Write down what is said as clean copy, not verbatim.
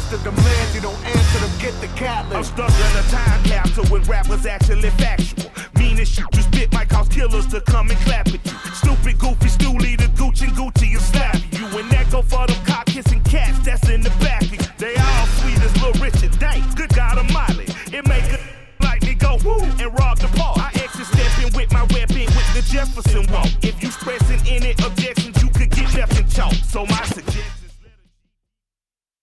What's the demand? You don't answer them, get the catalyst. I'm stuck in a time capsule with rappers actually factual. Meaning shit you spit might cause killers to come and clap at you. Stupid, goofy, stoolie, the Gucci and Gucci and slap you. And that go for them cock-kissing cats that's in the back of you. They all sweet as Lil Richard, dang, good God Almighty. It make a like me go woo and rob the park. I exit stepping with my weapon with the Jefferson walk. If you stressing in it